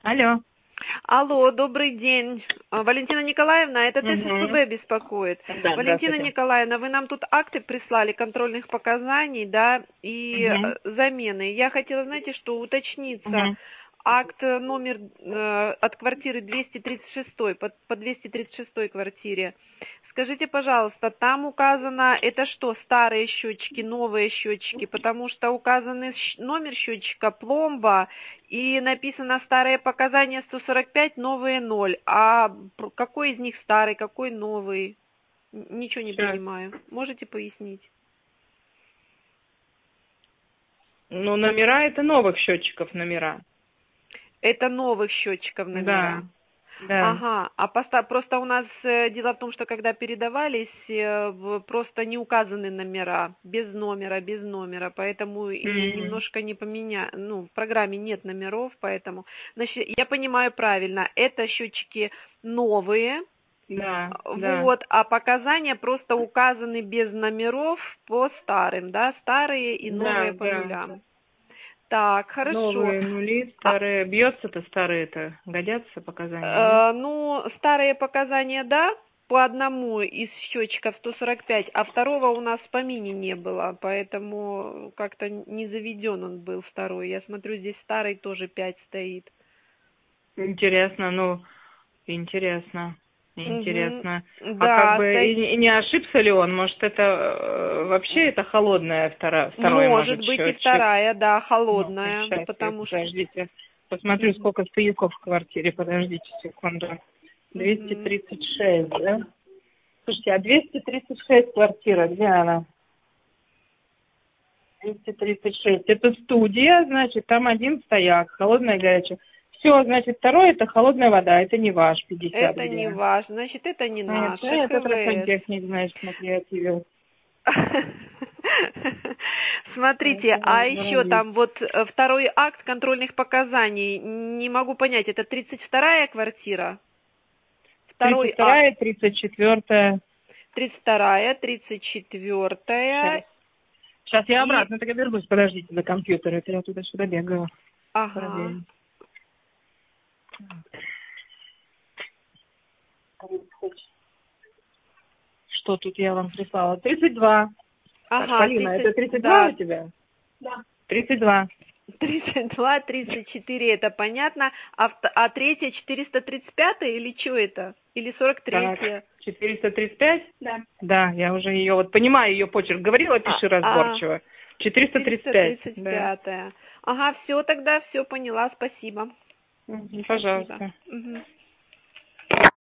Алло. Алло, добрый день. Валентина Николаевна, это Угу. ТССПБ беспокоит. Да, Валентина здравствуйте. Николаевна, вы нам тут акты прислали контрольных показаний, да, и Угу. замены. Я хотела, знаете, что уточниться. Угу. Акт номер от квартиры 236 по 236 квартире. Скажите, пожалуйста, там указано, это что, старые счетчики, новые счетчики? Потому что указаны номер счетчика, пломба, и написано старые показания 145, новые 0. А какой из них старый, какой новый? Ничего не Сейчас. понимаю. Можете пояснить? Ну, номера это новых счетчиков номера. Это новых счетчиков Да. номера. Да. Ага, просто у нас дело в том, что когда передавались, просто не указаны номера, без номера, поэтому и М. немножко не ну, в программе нет номеров, поэтому, значит, я понимаю правильно, это счетчики новые, Да. Да. вот, а показания просто указаны без номеров по старым, да, старые и новые Да. по Да. нулям. Так, хорошо. Новые нули, А, старые. Бьется-то старые-то. Годятся показания, нет? Ну, старые показания, да, по одному из счетчиков 145, а второго у нас в помине не было, поэтому как-то не заведен он был второй. Я смотрю, здесь старый тоже 5 стоит. Интересно, ну, интересно. Угу. Интересно. А как Да, бы стоит. и не ошибся ли он? Может, это вообще это холодная второй, Может может, быть и счетчик? вторая, да, Ну, холодная, сейчас, потому что... подождите. Посмотрю, Угу. сколько стояков в квартире. Подождите секунду. Угу. 236, да? Слушайте, а 236 квартира, где она? 236. Это студия, значит, там один стояк, холодная и горячая. Все, значит, второй это холодная вода, это не ваш, 50 Это не где. важно, значит, это не Это, наше, это КВС. сантехник, значит, накреативил. Смотрите, Это а надо еще воробить. там вот второй акт контрольных показаний. Не могу понять, это 32-я квартира? Второй акт. 32-я, 34-я. 32-я, 34-я Сейчас. Сейчас я и... обратно тогда вернусь, подождите, до компьютера. Это я туда-сюда бегаю. Ага. Проверим. 30. Что тут я вам прислала? 32. Так, Ага, Полина, 30, это 32 у да, тебя? Да. 32. 32, 34, это понятно. А третья 435 или что это? Или Так, 43-я? 435? Да. Да, я уже ее, вот понимаю ее почерк. Говорила, пиши А, разборчиво. 435, да. 435-я. Ага, все тогда, все поняла, спасибо. Спасибо. Пожалуйста. Мгм.